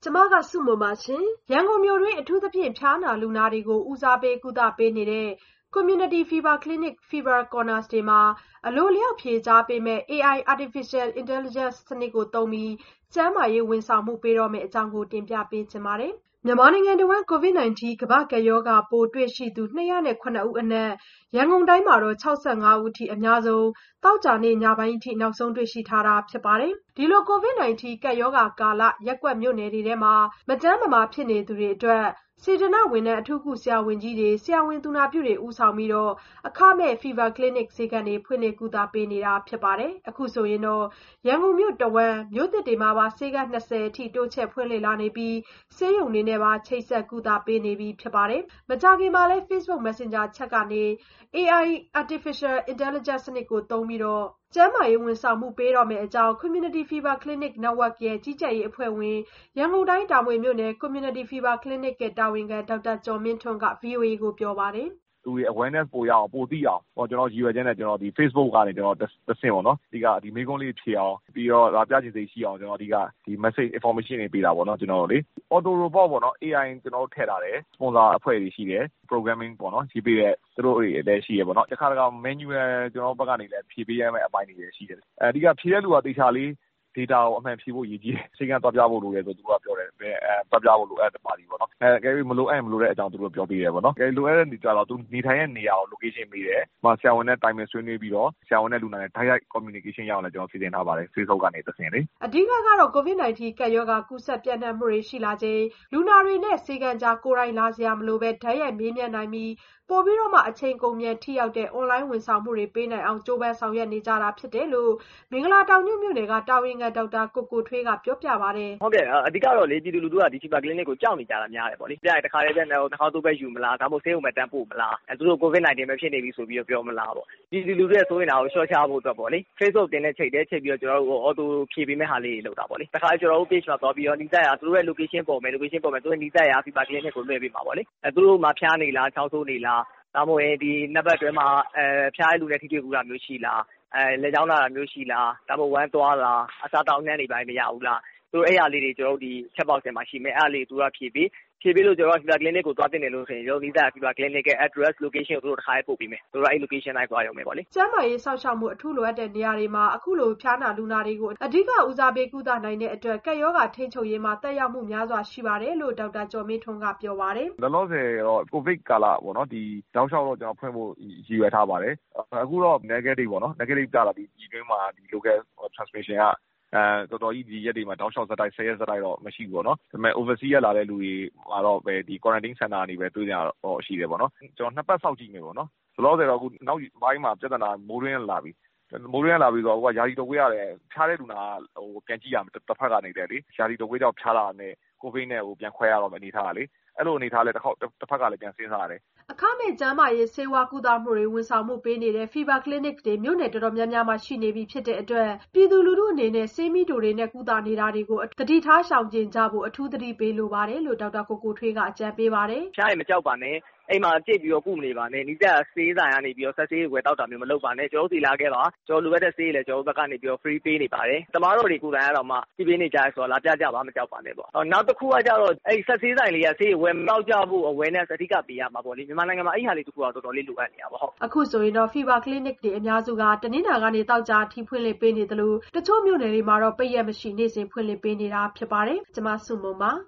ကျမကစုမုံပါရှင်။ရန်ကုန်မြို့တွင်းအထူးသဖြင့်ဖျားနာလူနာတွေကိုဦးစားပေးကုသပေးနေတဲ့ Community Fever Clinic Fever Corners တွေမှာအလိုအလျောက်ဖြေကြားပေးမယ့် AI Artificial Intelligence စနစ်ကိုသုံးပြီးကျန်းမာရေးဝန်ဆောင်မှုပေးတော့မယ့်အကြောင်းကိုတင်ပြပေးချင်ပါတယ်။မြန်မာနိုင်ငံတဝန်း COVID-19 ကမ္ဘာ့ကပ်ရောဂါပိုးတွေ့ရှိသူ209ဦးအနက်ရန်ကုန်တိုင်းမှာ65ဦးအထိအများဆုံးသောကြာနေ့ညပိုင်းအထိနောက်ဆုံးတွေ့ရှိထားတာဖြစ်ပါတယ်။ဒီလို COVID-19 ကပ်ရောဂါကာလရပ်ကွက်မြို့နယ်တွေထဲမှာမကျန်းမမာဖြစ်နေသူတွေအတွက်စေတနာ့ဝန်ထမ်းအထူးကုဆရာဝန်ကြီးတွေဆရာဝန်သူနာပြုတွေဦးဆောင်ပြီးအခမဲ့ Fever Clinic ဆေးခန်းတွေဖွင့်လှစ်ကုသပေးနေတာဖြစ်ပါတယ်။အခုဆိုရင်ရန်ကုန်မြို့တဝန်းမြို့သစ်တွေမှာပါဆေးခန်း20အထိတိုးချဲ့ဖွင့်လှစ်လာနေပြီးဆေးရုံတွေနဲ့ပါချိတ်ဆက်ကုသပေးနေပြီဖြစ်ပါတယ်။မကြာခင်မှာလည်း Facebook Messenger Chat ကနေ AI Artificial Intelligence စနစ်ကိုသုံးပြီးကျန်းမာရေးဝန်ဆောင်မှုပေးတော့မယ့်အကြောင်း Community Fever Clinic Network ရဲ့ကြီးကြပ်ရေးအဖွဲ့ဝင်ရန်ကုန်တိုင်းတာမွေမြို့နယ် Community Fever Clinic ရဲ့တာဝန်ခံဒေါက်တာကျော်မင်းထွန်းက VOA ကိုပြောပါတယ်။လူတွေ awareness ပိုရအောင်ပိုသိအောင်ကျွန်တော်ရည်ရွယ်ချက်နဲ့ကျွန်တော်ဒီ Facebook ကနေကျွန်တော်တစ်ဆင့်ပေါ့နော်ဒီမိကုန်းလေးဖြေအောင်ပြီးတော့ပြချင်စိတ်ရှိအောင်ကျွန်တော်ဒီ message information တွေပေးတာပေါ့နော်ကျွန်တော်တို့လေ auto robot ပေါ့နော် AI ကျွန်တော်တို့ထည့်ထားတယ် sponsor အဖွဲ့တွေရှိတယ် programming ပေါ့နော်ရေးပေးတဲ့သူတို့တွေလည်းရှိရပေါ့နော်တစ်ခါတခါ manual ကျွန်တော်တို့ဘက်ကနေလည်းဖြေပေးရမယ့်အပိုင်းတွေလည်းရှိတယ်အဓိကဖြေတဲ့လူကတေချာလေးdata ကိုအမှန်ဖြေဖို့ရည်ကြီးတယ်စိတ်ကသွားပြဖို့လိုတယ်ဆိုသူကပြောတယ်သွားပြဖို့လိုတဲ့ပါတီပေါ့နော်ကဲမလိုမလိုတဲ့အကြောင်းသူတို့ပြောပေးတယ်ပေါ့နော်ကဲလိုအပ်တဲ့နေကြတော့သူနေထိုင်တဲ့နေရာကို location ပေးတယ်ဆရာဝန်နဲ့ time ဆွေးနွေးပြီးတော့ဆရာဝန်နဲ့လူနာနဲ့ direct communication ရအောင်လည်းကျွန်တော်စီစဉ်ထားပါတယ် Facebook ကနေသင်လေအဓိကကတော့ COVID-19 ကပ်ရောဂါကူးစက်ပြန့်နှံ့မှုတွေရှိလာချိန်လူနာတွေနဲ့ဆေးခန်းကြားကိုယ်တိုင်လာစရာမလိုဘဲဓာတ်ရိုက်မေးမြန်းနိုင်ပြီးပိုပြီးတော့မှအချိန်ကုန်မြန်ထိရောက်တဲ့ online ဝန်ဆောင်မှုတွေပေးနိုင်အောင်ကြိုးပမ်းဆောင်ရွက်နေကြတာဖြစ်တယ်လို့မင်္ဂလာတောင်ညွန့်မြို့နယ်ကတာဝန်ခံဒေါက်တာကိုထွေးကပြောပြပါတယ်ဟုတ်ကဲ့အဓိကတော့လေပြည်သူလူထုကဒီ Fever Clinic ကိုကြောက်နေကြတာများတယ်ပေါ့လေပြရတခါလေးပြန်တော့တစ်ခါသူ့ပဲယူမလားဒါမှမဟုတ်ဆေးရုံပဲတန်းပို့မလားသူတို့ COVID-19 ပဲဖြစ်နေပြီဆိုပြီးတော့ပြောမလားပေါ့ပြည်သူလူထုရဲ့ဆိုရင်တော့ရှော့ချဖို့အတွက်ပေါ့လေ Facebook တင်တဲ့ချိန်ပြီးတော့ကျွန်တော်တို့ auto ဖြည့်ပေးမဲ့ဟာလေးတွေလုပ်တာပေါ့လေတခါကျွန်တော်တို့ page မှာသွားပြီးတော့နီးစပ်ရာသူတို့ရဲ့ location ပေါ်မယ်သူတို့နီးစပ်ရာ Fever Clinic ကိုလွှဲပေးမှာပေါ့လေသူတို့မှာဖျားနေလားချောင်းဆိုးနေလားဒါမှမဟုတ်ဒီနံပါတ်တွဲမှာဖျားရလူနဲ့ထိတွေ့ကူတာမျိုးရှိလားလက်ချောင်းလာတာမျိုးရှိလားဒါမှမဟုတ်ဝမ်းသွားလားအစားတောင်းနှမ်းနေပိုင်းမရဘူးလားသူတို့အဲ့ရလေးတွေကျွန်တော်တို့ဒီ chat box ထဲမှာရှိမယ်အဲ့အလေးသူကဖြည့်ပေးလို့ကျွန်တော် Fever Clinic ကိုသွားတင်တယ်လို့ဆိုရင်ကျွန်တော်နီးစပ်ရာ Fever Clinic ရဲ့ address location ကိုသူတို့တစ်ခါပို့ပေးမယ်သူတို့အဲ့ location တိုင်းသွားရုံပဲပေါ့လေကျန်းမာရေးစောင့်ရှောက်မှုအထူးလိုအပ်တဲ့နေရာတွေမှာအခုလိုဖျားနာလူနာတွေကိုအဓိကဦးစားပေးကုသနိုင်တဲ့အတွက်ကပ်ရောဂါထိန်းချုပ်ရေးမှာတက်ရောက်မှုများစွာရှိပါတယ်လို့ဒေါက်တာကျော်မင်းထွန်းကပြောပါတယ်လောလောဆယ်တော့ COVID ကာလပေါ့နော်ဒီတောက်လျှောက်တော့ကျွန်တော်ဖွင့်ဖို့ရည်ရွယ်ထားပါတယ်အခုတော့ negative ပေါ့နော် negative ကြတာဒီတွင်းမှာဒီ local transmission ကတော်တော်ကြီးဒီရက်တွေမှာတောက်လျှောက်ဇက်တိုက်10ရက်ဇက်တိုက်တော့မရှိဘူးပေါ့နော်ဒါပေမဲ့ overseas ရလာတဲ့လူတွေကတော့ပဲဒီ quarantine center နေပဲတွေ့ကြတော့ရှိတယ်ပေါ့နော်ကျွန်တော်နှစ်ပတ်စောင့်ကြည့်မယ်ပေါ့နော်လောလောဆယ်တော့အခုနောက်ပိုင်းမှာပြဿနာမိုးရင်းလာပြီမိုးရင်းလာပြီးတော့ဟိုကယာတီတုပ်ကွေးရတယ်ဖျားတဲ့လူနာဟိုပြန်ကြည့်ရမယ်တစ်ဖက်ကနေတယ်လေယာတီတုပ်ကွေးကြောင့်ဖျားတာနဲ့ကိုဗစ်နဲ့ဟိုပြန်ခွဲရတော့မယ်အနေထားကလေအဲ့လိုအနေထားလဲတစ်ဖက်ကလည်းပြန်စဉ်းစားရတယ်အခမဲ့ကျန်းမာရေးဆေးဝါးကုသမှုတွေဝန်ဆောင်မှုပေးနေတဲ့ Fever Clinic တွေမြို့နယ်တော်တော်များများမှာရှိနေပြီဖြစ်တဲ့အတွက်ပြည်သူလူထုအနေနဲ့ဆေးမီတိုတွေနဲ့ကုသနေတာတွေကိုတတိထားရှောင်ကျဉ်ကြဖို့အထူးသတိပေးလိုပါတယ်လို့ဒေါက်တာကိုထွေးကအကြံပေးပါတယ်ဖျားရင်မကြောက်ပါနဲ့အိမ်မှာကြိတ်ပြီးတော့ကုမနေပါနဲ့နီးစပ်ဆေးဆိုင်ကနေပြီးတော့ဆက်ဆေးဝယ်တောက်တာမျိုးမလုပ်ပါနဲ့ကျွန်တော်တို့စီလာခဲ့ပါကျွန်တော်လိုအပ်တဲ့ဆေးလည်းကျွန်တော်တို့ဘက်ကနေပြီးတော့ free ပေးနေပါတယ်တမားတော်တွေကိုယ်တိုင်ကတော့မှပြပေးနေကြရဆိုတော့လာပြကြပါမကြောက်ပါနဲ့ပေါ့နောက်တစ်ခုကကြတော့အဲ့ဆက်ဆေးဆိုင်လေးကဆေးဝယ်တောက်ကြဖို့ awareness အဓိကပေးရမှာပေါ့လေမြန်မာနိုင်ငံမှာအဲ့ဟာလေးတစ်ခုတော့တော်တော်လေးလိုအပ်နေတာပေါ့ဟုတ်အခုဆိုရင်တော့ Fever Clinic တွေအများစုကတနင်္လာကနေတောက်ကြထိဖွင့်လှစ်ပေးနေတယ်လို့တချို့မြို့နယ်တွေမှာတော့ပိတ်ရက်မရှိနေ့စဉ်ဖွင့်လှစ်ပေးနေတာဖြစ်ပါတယ်ကျွန်မစုမုံပါ